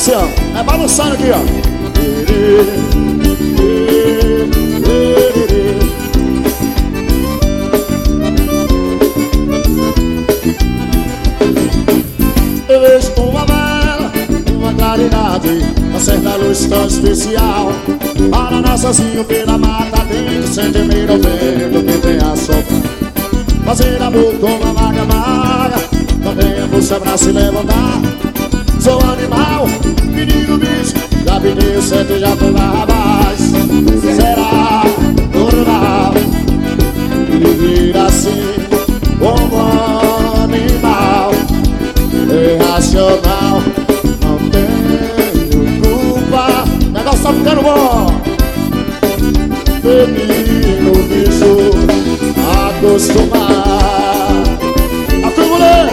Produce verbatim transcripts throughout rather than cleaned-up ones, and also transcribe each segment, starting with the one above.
assim, ó. É balançando aqui, ó. Eu vejo uma vela, uma claridade, uma certa luz tão especial. Para nós sozinho pela mata dentro, sem temer ao vento que vem a soprar. Fazer amor com uma vaga maga, não tenha força pra se levantar. Sou animal, menino bicho, já pedi o certo e já tô na rapaz. Será normal viver assim como animal? Irracional, não tenho culpa. O negócio tá ficando bom. Menino bicho, acostumar. Acumulei.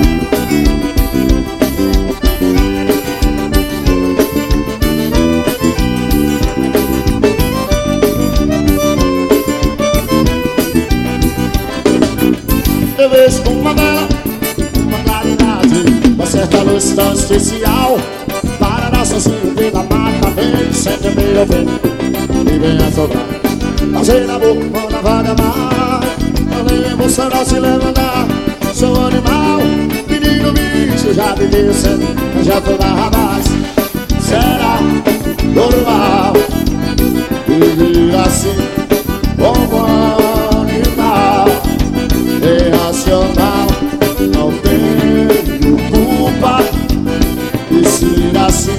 Eu vejo uma vela, uma claridade, uma certa luz tão especial. Parará sozinho pela mata verde, sem temer ao vento e vem a soltar. Fazer amor com a vaga mar, não tem emoção não se levantar. Sou animal, menino bicho, já vivi o centro, mas já tô na rapaz. Será normal viver assim como animal? Irracional, não tenho culpa de ser assim.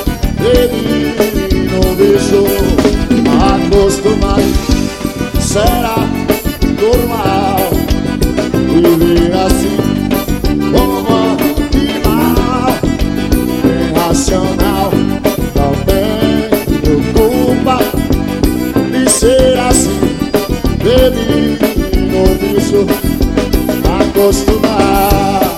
Ele não deixou acostumar. Será normal viver assim como animal? Irracional, não tenho culpa de ser assim. Ele não deixou acostumar.